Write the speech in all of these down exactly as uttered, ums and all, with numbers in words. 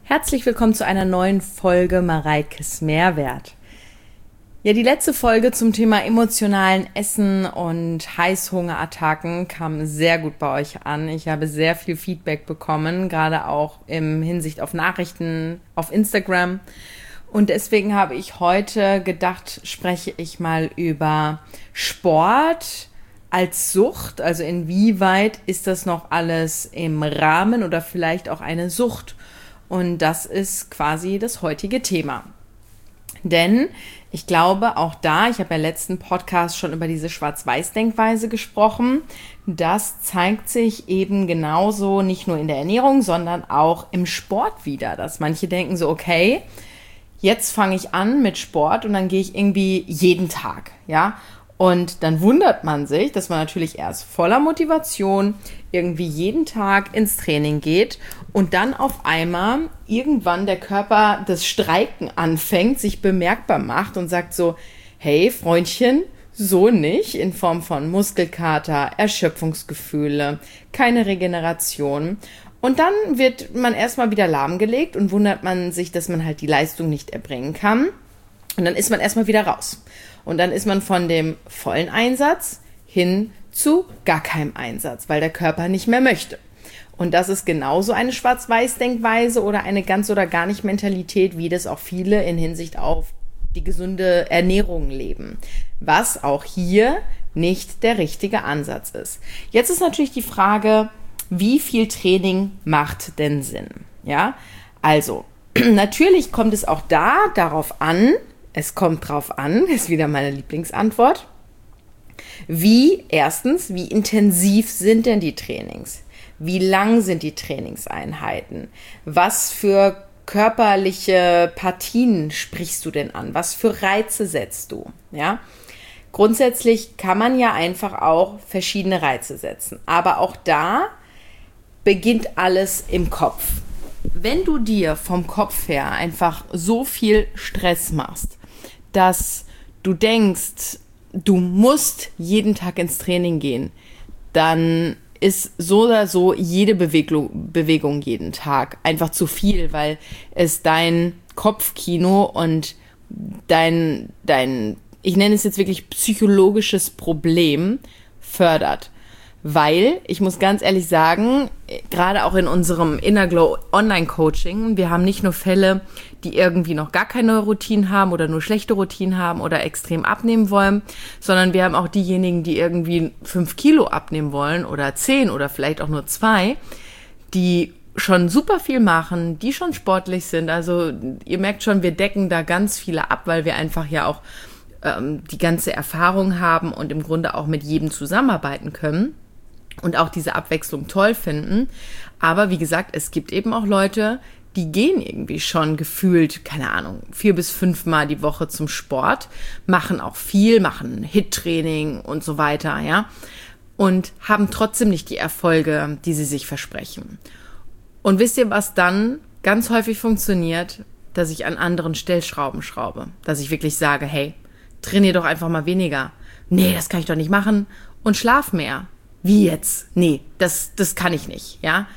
Herzlich willkommen zu einer neuen Folge Mareikes Mehrwert. Ja, die letzte Folge zum Thema emotionalen Essen und Heißhungerattacken kam sehr gut bei euch an. Ich habe sehr viel Feedback bekommen, gerade auch im Hinsicht auf Nachrichten auf Instagram. Und deswegen habe ich heute gedacht, spreche ich mal über Sport als Sucht. Also inwieweit ist das noch alles im Rahmen oder vielleicht auch eine Sucht? Und das ist quasi das heutige Thema. Denn ich glaube, auch da, ich habe ja im letzten Podcast schon über diese Schwarz-Weiß-Denkweise gesprochen, das zeigt sich eben genauso nicht nur in der Ernährung, sondern auch im Sport wieder. Dass manche denken so, okay, jetzt fange ich an mit Sport und dann gehe ich irgendwie jeden Tag, ja. Und dann wundert man sich, dass man natürlich erst voller Motivation irgendwie jeden Tag ins Training geht und dann auf einmal irgendwann der Körper das Streiken anfängt, sich bemerkbar macht und sagt so, hey Freundchen, so nicht, in Form von Muskelkater, Erschöpfungsgefühle, keine Regeneration. Und dann wird man erstmal wieder lahmgelegt und wundert man sich, dass man halt die Leistung nicht erbringen kann. Und dann ist man erstmal wieder raus. Und dann ist man von dem vollen Einsatz hin zu gar keinem Einsatz, weil der Körper nicht mehr möchte. Und das ist genauso eine Schwarz-Weiß-Denkweise oder eine ganz oder gar nicht Mentalität, wie das auch viele in Hinsicht auf die gesunde Ernährung leben. Was auch hier nicht der richtige Ansatz ist. Jetzt ist natürlich die Frage, wie viel Training macht denn Sinn? Ja, also natürlich kommt es auch da darauf an, Es kommt drauf an, ist wieder meine Lieblingsantwort. Wie, erstens, wie intensiv sind denn die Trainings? Wie lang sind die Trainingseinheiten? Was für körperliche Partien sprichst du denn an? Was für Reize setzt du? Ja? Grundsätzlich kann man ja einfach auch verschiedene Reize setzen. Aber auch da beginnt alles im Kopf. Wenn du dir vom Kopf her einfach so viel Stress machst, dass du denkst, du musst jeden Tag ins Training gehen, dann ist so oder so jede Bewegung, Bewegung jeden Tag einfach zu viel, weil es dein Kopfkino und dein, dein, ich nenne es jetzt wirklich psychologisches Problem fördert. Weil, ich muss ganz ehrlich sagen, gerade auch in unserem Inner Glow Online-Coaching, wir haben nicht nur Fälle, die irgendwie noch gar keine Routinen haben oder nur schlechte Routinen haben oder extrem abnehmen wollen, sondern wir haben auch diejenigen, die irgendwie fünf Kilo abnehmen wollen oder zehn oder vielleicht auch nur zwei, die schon super viel machen, die schon sportlich sind. Also ihr merkt schon, wir decken da ganz viele ab, weil wir einfach ja auch ähm, die ganze Erfahrung haben und im Grunde auch mit jedem zusammenarbeiten können. Und auch diese Abwechslung toll finden. Aber wie gesagt, es gibt eben auch Leute, die gehen irgendwie schon gefühlt, keine Ahnung, vier bis fünfmal die Woche zum Sport, machen auch viel, machen Hit-Training und so weiter, ja. Und haben trotzdem nicht die Erfolge, die sie sich versprechen. Und wisst ihr, was dann ganz häufig funktioniert? Dass ich an anderen Stellschrauben schraube. Dass ich wirklich sage, hey, trainier doch einfach mal weniger. Nee, das kann ich doch nicht machen. Und schlaf mehr. Wie jetzt? Nee, das, das kann ich nicht, ja.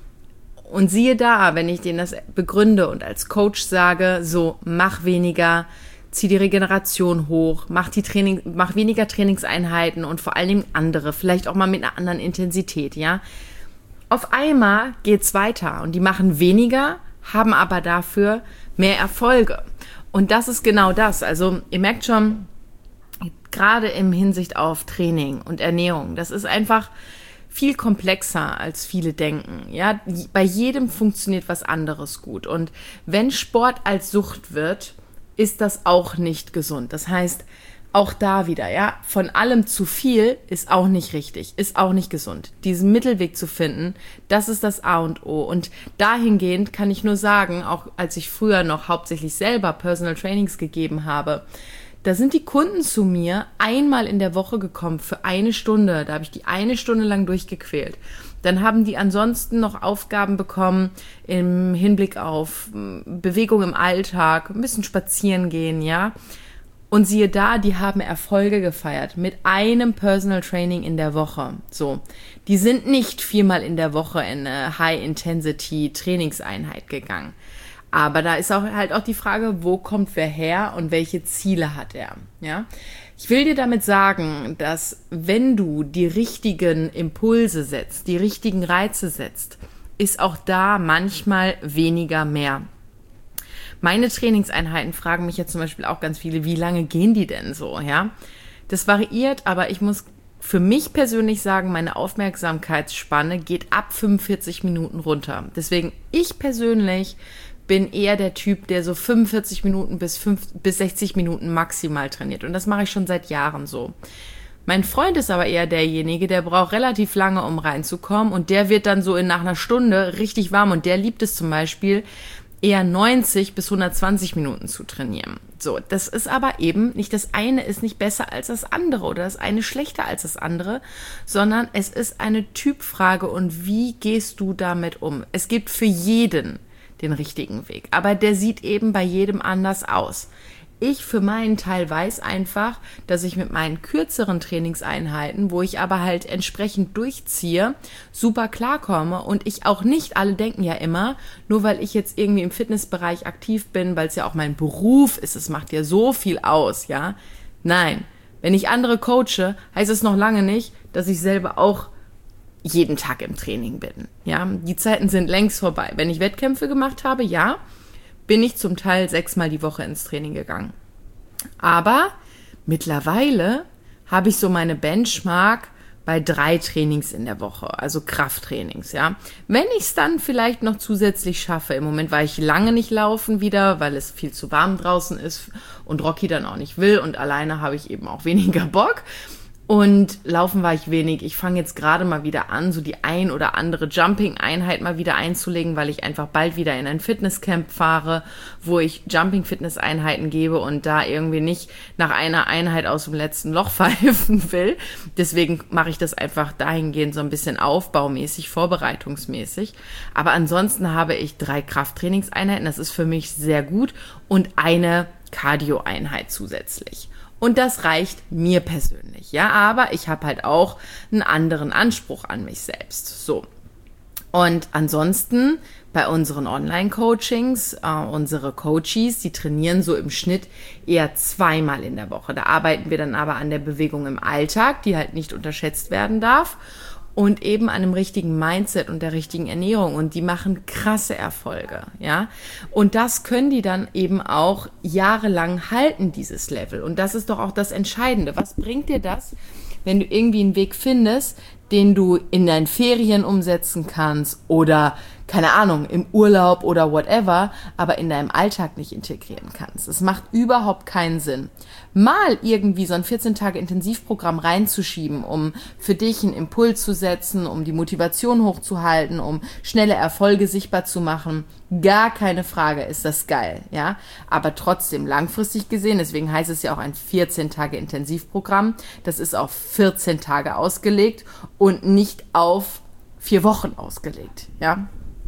Und siehe da, wenn ich denen das begründe und als Coach sage, so, mach weniger, zieh die Regeneration hoch, mach die Training, mach weniger Trainingseinheiten und vor allen Dingen andere, vielleicht auch mal mit einer anderen Intensität, ja. Auf einmal geht's weiter und die machen weniger, haben aber dafür mehr Erfolge. Und das ist genau das. Also, ihr merkt schon, gerade im Hinsicht auf Training und Ernährung, das ist einfach viel komplexer, als viele denken. Ja, bei jedem funktioniert was anderes gut. Und wenn Sport als Sucht wird, ist das auch nicht gesund. Das heißt, auch da wieder, ja, von allem zu viel ist auch nicht richtig, ist auch nicht gesund. Diesen Mittelweg zu finden, das ist das A und O. Und dahingehend kann ich nur sagen, auch als ich früher noch hauptsächlich selber Personal Trainings gegeben habe, da sind die Kunden zu mir einmal in der Woche gekommen für eine Stunde. Da habe ich die eine Stunde lang durchgequält. Dann haben die ansonsten noch Aufgaben bekommen im Hinblick auf Bewegung im Alltag, ein bisschen spazieren gehen, ja. Und siehe da, die haben Erfolge gefeiert mit einem Personal Training in der Woche. So, die sind nicht viermal in der Woche in eine High-Intensity-Trainingseinheit gegangen. Aber da ist auch halt auch die Frage, wo kommt wer her und welche Ziele hat er, ja? Ich will dir damit sagen, dass wenn du die richtigen Impulse setzt, die richtigen Reize setzt, ist auch da manchmal weniger mehr. Meine Trainingseinheiten fragen mich jetzt zum Beispiel auch ganz viele, wie lange gehen die denn so, ja? Das variiert, aber ich muss für mich persönlich sagen, meine Aufmerksamkeitsspanne geht ab fünfundvierzig Minuten runter. Deswegen, ich persönlich bin eher der Typ, der so fünfundvierzig Minuten bis, fünf, bis sechzig Minuten maximal trainiert. Und das mache ich schon seit Jahren so. Mein Freund ist aber eher derjenige, der braucht relativ lange, um reinzukommen. Und der wird dann so in nach einer Stunde richtig warm. Und der liebt es zum Beispiel, eher neunzig bis hundertzwanzig Minuten zu trainieren. So, das ist aber eben nicht, das eine ist nicht besser als das andere oder das eine schlechter als das andere, sondern es ist eine Typfrage und wie gehst du damit um? Es gibt für jeden den richtigen Weg, aber der sieht eben bei jedem anders aus. Ich für meinen Teil weiß einfach, dass ich mit meinen kürzeren Trainingseinheiten, wo ich aber halt entsprechend durchziehe, super klarkomme und ich auch nicht, alle denken ja immer, nur weil ich jetzt irgendwie im Fitnessbereich aktiv bin, weil es ja auch mein Beruf ist, es macht ja so viel aus, ja. Nein, wenn ich andere coache, heißt es noch lange nicht, dass ich selber auch jeden Tag im Training bin, ja. Die Zeiten sind längst vorbei. Wenn ich Wettkämpfe gemacht habe, ja, bin ich zum Teil sechsmal die Woche ins Training gegangen. Aber mittlerweile habe ich so meine Benchmark bei drei Trainings in der Woche, also Krafttrainings, ja. Wenn ich es dann vielleicht noch zusätzlich schaffe, im Moment war ich lange nicht laufen wieder, weil es viel zu warm draußen ist und Rocky dann auch nicht will und alleine habe ich eben auch weniger Bock. Und laufen war ich wenig. Ich fange jetzt gerade mal wieder an, so die ein oder andere Jumping-Einheit mal wieder einzulegen, weil ich einfach bald wieder in ein Fitnesscamp fahre, wo ich Jumping-Fitness-Einheiten gebe und da irgendwie nicht nach einer Einheit aus dem letzten Loch pfeifen will. Deswegen mache ich das einfach dahingehend so ein bisschen aufbaumäßig, vorbereitungsmäßig. Aber ansonsten habe ich drei Krafttrainingseinheiten. Das ist für mich sehr gut und eine Cardio-Einheit zusätzlich. Und das reicht mir persönlich, ja, aber ich habe halt auch einen anderen Anspruch an mich selbst, so. Und ansonsten bei unseren Online-Coachings, äh, unsere Coaches, die trainieren so im Schnitt eher zweimal in der Woche. Da arbeiten wir dann aber an der Bewegung im Alltag, die halt nicht unterschätzt werden darf. Und eben an einem richtigen Mindset und der richtigen Ernährung. Und die machen krasse Erfolge, ja. Und das können die dann eben auch jahrelang halten, dieses Level. Und das ist doch auch das Entscheidende. Was bringt dir das, wenn du irgendwie einen Weg findest, den du in deinen Ferien umsetzen kannst oder, keine Ahnung, im Urlaub oder whatever, aber in deinem Alltag nicht integrieren kannst. Es macht überhaupt keinen Sinn. Mal irgendwie so ein vierzehn Tage Intensivprogramm reinzuschieben, um für dich einen Impuls zu setzen, um die Motivation hochzuhalten, um schnelle Erfolge sichtbar zu machen, gar keine Frage, ist das geil, ja. Aber trotzdem langfristig gesehen, deswegen heißt es ja auch ein vierzehn Tage Intensivprogramm, das ist auf vierzehn Tage ausgelegt und nicht auf vier Wochen ausgelegt, ja.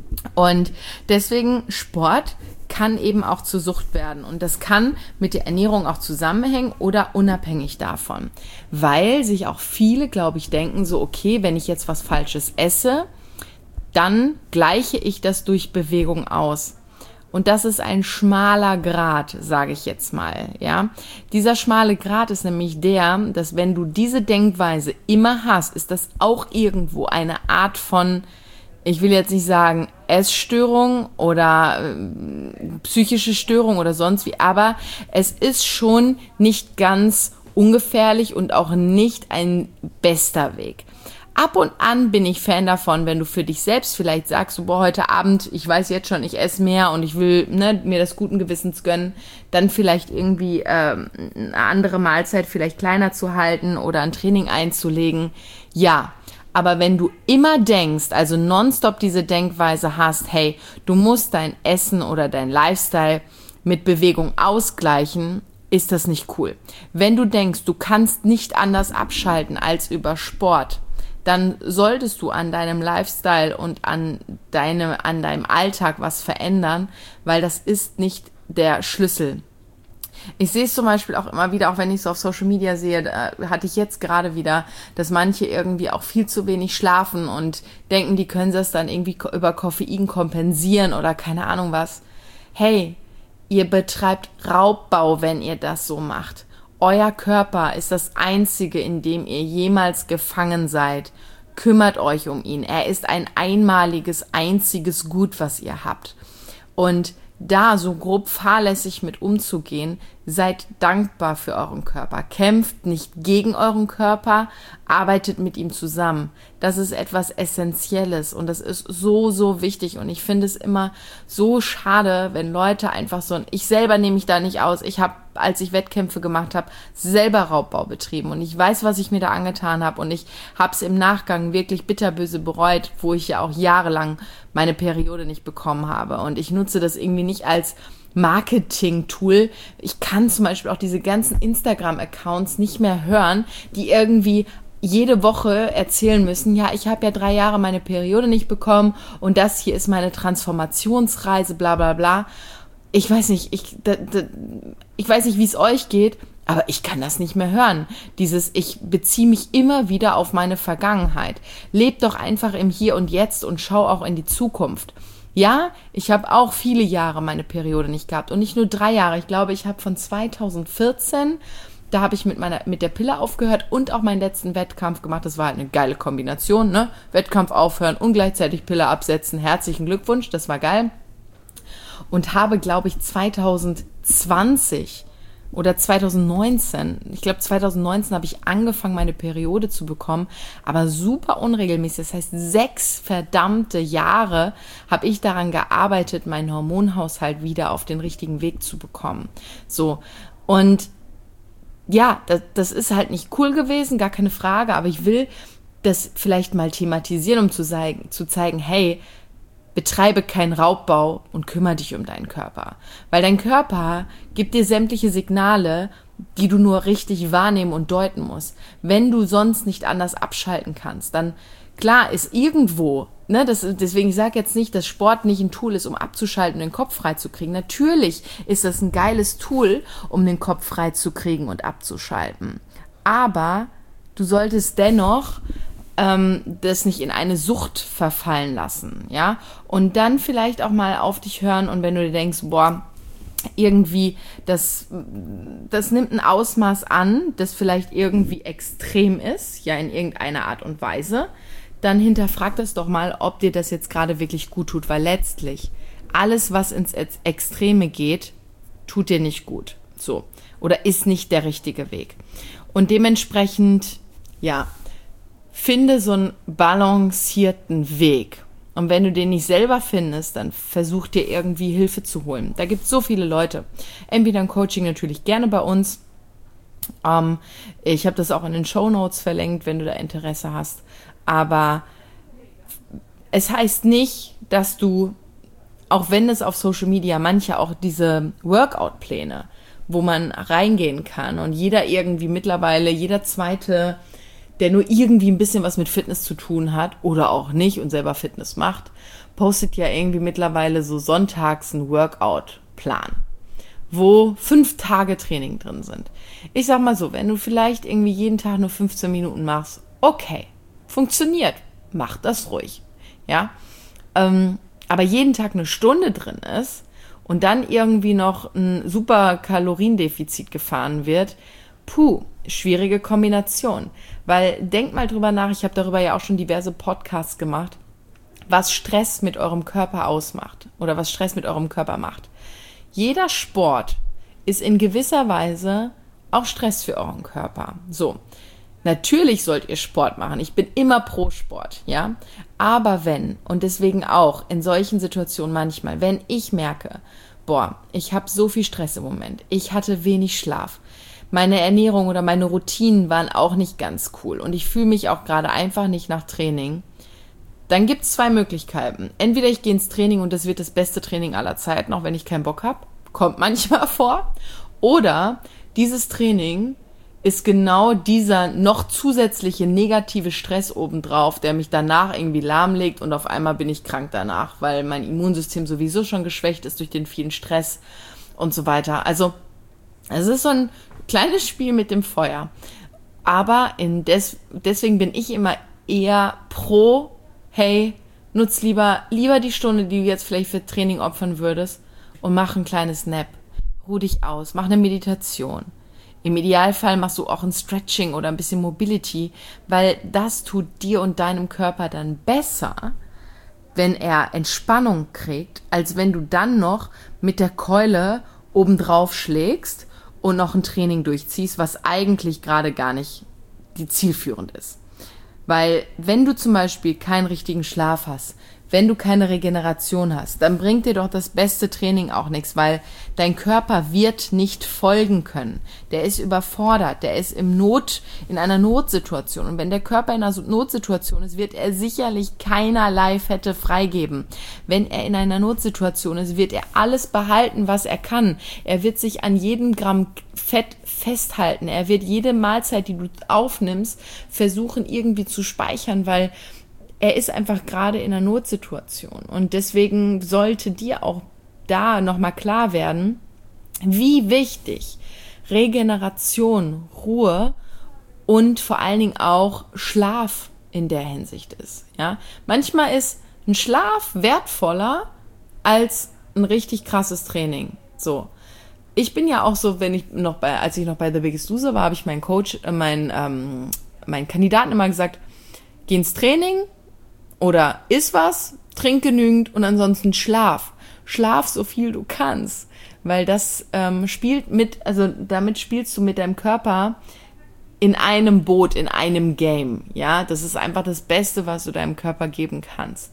Und deswegen Sport kann eben auch zur Sucht werden und das kann mit der Ernährung auch zusammenhängen oder unabhängig davon, weil sich auch viele, glaube ich, denken so, okay, wenn ich jetzt was Falsches esse, dann gleiche ich das durch Bewegung aus. Und das ist ein schmaler Grat, sage ich jetzt mal, ja. Dieser schmale Grat ist nämlich der, dass wenn du diese Denkweise immer hast, ist das auch irgendwo eine Art von, ich will jetzt nicht sagen Essstörung oder äh, psychische Störung oder sonst wie, aber es ist schon nicht ganz ungefährlich und auch nicht ein bester Weg. Ab und an bin ich Fan davon, wenn du für dich selbst vielleicht sagst, so, boah, heute Abend, ich weiß jetzt schon, ich esse mehr und ich will ne, mir das guten Gewissens gönnen, dann vielleicht irgendwie ähm, eine andere Mahlzeit vielleicht kleiner zu halten oder ein Training einzulegen. Ja, aber wenn du immer denkst, also nonstop diese Denkweise hast, hey, du musst dein Essen oder dein Lifestyle mit Bewegung ausgleichen, ist das nicht cool. Wenn du denkst, du kannst nicht anders abschalten als über Sport, dann solltest du an deinem Lifestyle und an deinem, an deinem Alltag was verändern, weil das ist nicht der Schlüssel. Ich sehe es zum Beispiel auch immer wieder, auch wenn ich es auf Social Media sehe, da hatte ich jetzt gerade wieder, dass manche irgendwie auch viel zu wenig schlafen und denken, die können das dann irgendwie über Koffein kompensieren oder keine Ahnung was. Hey, ihr betreibt Raubbau, wenn ihr das so macht. Euer Körper ist das Einzige, in dem ihr jemals gefangen seid. Kümmert euch um ihn. Er ist ein einmaliges, einziges Gut, was ihr habt. Und da so grob fahrlässig mit umzugehen, seid dankbar für euren Körper. Kämpft nicht gegen euren Körper, arbeitet mit ihm zusammen. Das ist etwas Essentielles und das ist so, so wichtig. Und ich finde es immer so schade, wenn Leute einfach so, ich selber nehme mich da nicht aus. Ich habe, als ich Wettkämpfe gemacht habe, selber Raubbau betrieben und ich weiß, was ich mir da angetan habe und ich habe es im Nachgang wirklich bitterböse bereut, wo ich ja auch jahrelang meine Periode nicht bekommen habe. Und ich nutze das irgendwie nicht als Marketing-Tool. Ich kann zum Beispiel auch diese ganzen Instagram-Accounts nicht mehr hören, die irgendwie jede Woche erzählen müssen, ja, ich habe ja drei Jahre meine Periode nicht bekommen und das hier ist meine Transformationsreise, bla bla bla. Ich weiß nicht, ich, da, da, ich weiß nicht, wie es euch geht, aber ich kann das nicht mehr hören. Dieses, ich beziehe mich immer wieder auf meine Vergangenheit. Lebt doch einfach im Hier und Jetzt und schau auch in die Zukunft. Ja, ich habe auch viele Jahre meine Periode nicht gehabt und nicht nur drei Jahre. Ich glaube, ich habe von zweitausendvierzehn, da habe ich mit meiner mit der Pille aufgehört und auch meinen letzten Wettkampf gemacht. Das war halt eine geile Kombination, ne? Wettkampf aufhören und gleichzeitig Pille absetzen. Herzlichen Glückwunsch, das war geil. Und habe, glaube ich, zweitausendzwanzig oder zweitausendneunzehn, ich glaube zweitausendneunzehn habe ich angefangen, meine Periode zu bekommen, aber super unregelmäßig. Das heißt, sechs verdammte Jahre habe ich daran gearbeitet, meinen Hormonhaushalt wieder auf den richtigen Weg zu bekommen. So, und ja, das, das ist halt nicht cool gewesen, gar keine Frage, aber ich will das vielleicht mal thematisieren, um zu zeigen, zu zeigen, hey, betreibe keinen Raubbau und kümmere dich um deinen Körper. Weil dein Körper gibt dir sämtliche Signale, die du nur richtig wahrnehmen und deuten musst. Wenn du sonst nicht anders abschalten kannst, dann klar ist irgendwo, ne, das, deswegen ich sage jetzt nicht, dass Sport nicht ein Tool ist, um abzuschalten und den Kopf frei zu kriegen. Natürlich ist das ein geiles Tool, um den Kopf frei zu kriegen und abzuschalten. Aber du solltest dennoch ähm, das nicht in eine Sucht verfallen lassen, ja, und dann vielleicht auch mal auf dich hören und wenn du dir denkst, boah, irgendwie, das, das nimmt ein Ausmaß an, das vielleicht irgendwie extrem ist, ja, in irgendeiner Art und Weise, dann hinterfrag das doch mal, ob dir das jetzt gerade wirklich gut tut, weil letztlich alles, was ins Extreme geht, tut dir nicht gut, so, oder ist nicht der richtige Weg. Und dementsprechend, ja, finde so einen balancierten Weg. Und wenn du den nicht selber findest, dann versuch dir irgendwie Hilfe zu holen. Da gibt es so viele Leute. Entweder ein Coaching natürlich gerne bei uns. Ähm, ich habe das auch in den Shownotes verlinkt, wenn du da Interesse hast. Aber es heißt nicht, dass du, auch wenn es auf Social Media manche auch diese Workout-Pläne, wo man reingehen kann und jeder irgendwie mittlerweile, jeder zweite, der nur irgendwie ein bisschen was mit Fitness zu tun hat oder auch nicht und selber Fitness macht, postet ja irgendwie mittlerweile so sonntags einen Workout-Plan, wo fünf Tage Training drin sind. Ich sag mal so, wenn du vielleicht irgendwie jeden Tag nur fünfzehn Minuten machst, okay, funktioniert, mach das ruhig, ja. Ähm, aber jeden Tag eine Stunde drin ist und dann irgendwie noch ein super Kaloriendefizit gefahren wird, puh, schwierige Kombination. Weil denkt mal drüber nach, ich habe darüber ja auch schon diverse Podcasts gemacht, was Stress mit eurem Körper ausmacht oder was Stress mit eurem Körper macht. Jeder Sport ist in gewisser Weise auch Stress für euren Körper. So, natürlich sollt ihr Sport machen. Ich bin immer pro Sport, ja. Aber wenn, und deswegen auch in solchen Situationen manchmal, wenn ich merke, boah, ich habe so viel Stress im Moment, ich hatte wenig Schlaf, meine Ernährung oder meine Routinen waren auch nicht ganz cool und ich fühle mich auch gerade einfach nicht nach Training, dann gibt es zwei Möglichkeiten. Entweder ich gehe ins Training und das wird das beste Training aller Zeiten, auch wenn ich keinen Bock habe, kommt manchmal vor. Oder dieses Training ist genau dieser noch zusätzliche negative Stress obendrauf, der mich danach irgendwie lahmlegt und auf einmal bin ich krank danach, weil mein Immunsystem sowieso schon geschwächt ist durch den vielen Stress und so weiter. Also Es ist so ein kleines Spiel mit dem Feuer. Aber in des, deswegen bin ich immer eher pro, hey, nutz lieber, lieber die Stunde, die du jetzt vielleicht für Training opfern würdest und mach ein kleines Nap. Ruh dich aus, mach eine Meditation. Im Idealfall machst du auch ein Stretching oder ein bisschen Mobility, weil das tut dir und deinem Körper dann besser, wenn er Entspannung kriegt, als wenn du dann noch mit der Keule obendrauf schlägst und noch ein Training durchziehst, was eigentlich gerade gar nicht die zielführend ist. Weil wenn du zum Beispiel keinen richtigen Schlaf hast, wenn du keine Regeneration hast, dann bringt dir doch das beste Training auch nichts, weil dein Körper wird nicht folgen können. Der ist überfordert, der ist im Not, in einer Notsituation. Und wenn der Körper in einer Notsituation ist, wird er sicherlich keinerlei Fette freigeben. Wenn er in einer Notsituation ist, wird er alles behalten, was er kann. Er wird sich an jedem Gramm Fett festhalten. Er wird jede Mahlzeit, die du aufnimmst, versuchen irgendwie zu speichern, weil er ist einfach gerade in einer Notsituation. Und deswegen sollte dir auch da nochmal klar werden, wie wichtig Regeneration, Ruhe und vor allen Dingen auch Schlaf in der Hinsicht ist. Ja? Manchmal ist ein Schlaf wertvoller als ein richtig krasses Training. So. Ich bin ja auch so, wenn ich noch bei, als ich noch bei The Biggest Loser war, habe ich meinen Coach, äh, meinen, ähm, meinen Kandidaten immer gesagt, geh ins Training, oder iss was, trink genügend und ansonsten schlaf. Schlaf so viel du kannst, weil das ähm, spielt mit, also damit spielst du mit deinem Körper in einem Boot, in einem Game. Ja, das ist einfach das Beste, was du deinem Körper geben kannst.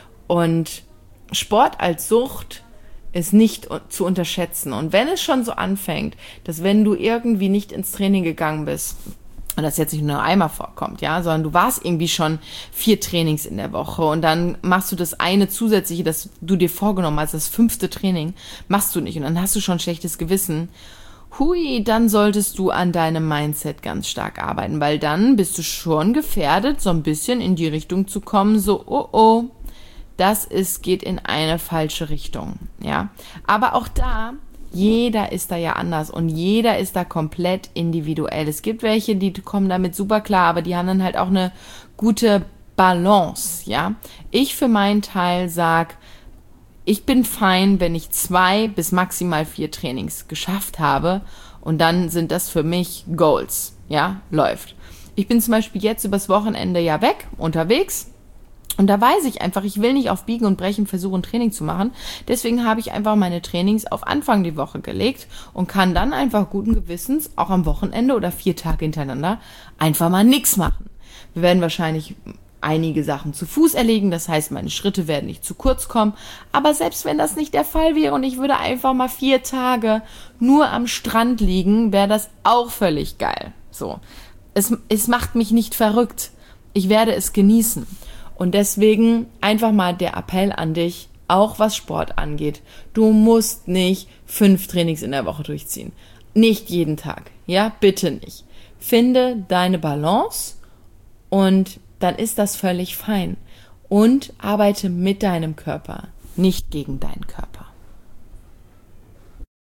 Und Sport als Sucht ist nicht zu unterschätzen. Und wenn es schon so anfängt, dass wenn du irgendwie nicht ins Training gegangen bist, und das jetzt nicht nur einmal vorkommt, ja, sondern du warst irgendwie schon vier Trainings in der Woche und dann machst du das eine zusätzliche, das du dir vorgenommen hast, das fünfte Training, machst du nicht und dann hast du schon ein schlechtes Gewissen. Hui, dann solltest du an deinem Mindset ganz stark arbeiten, weil dann bist du schon gefährdet, so ein bisschen in die Richtung zu kommen, so, oh, oh, das ist, geht in eine falsche Richtung, ja. Aber auch da, jeder ist da ja anders und jeder ist da komplett individuell. Es gibt welche, die kommen damit super klar, aber die haben dann halt auch eine gute Balance, ja. Ich für meinen Teil sag, ich bin fein, wenn ich zwei bis maximal vier Trainings geschafft habe und dann sind das für mich Goals, ja, läuft. Ich bin zum Beispiel jetzt übers Wochenende ja weg, unterwegs. Und da weiß ich einfach, ich will nicht auf Biegen und Brechen versuchen, Training zu machen. Deswegen habe ich einfach meine Trainings auf Anfang die Woche gelegt und kann dann einfach guten Gewissens, auch am Wochenende oder vier Tage hintereinander, einfach mal nichts machen. Wir werden wahrscheinlich einige Sachen zu Fuß erlegen, das heißt, meine Schritte werden nicht zu kurz kommen. Aber selbst wenn das nicht der Fall wäre und ich würde einfach mal vier Tage nur am Strand liegen, wäre das auch völlig geil. So, es, es macht mich nicht verrückt. Ich werde es genießen. Und deswegen einfach mal der Appell an dich, auch was Sport angeht. Du musst nicht fünf Trainings in der Woche durchziehen. Nicht jeden Tag. Ja, bitte nicht. Finde deine Balance und dann ist das völlig fein. Und arbeite mit deinem Körper, nicht gegen deinen Körper.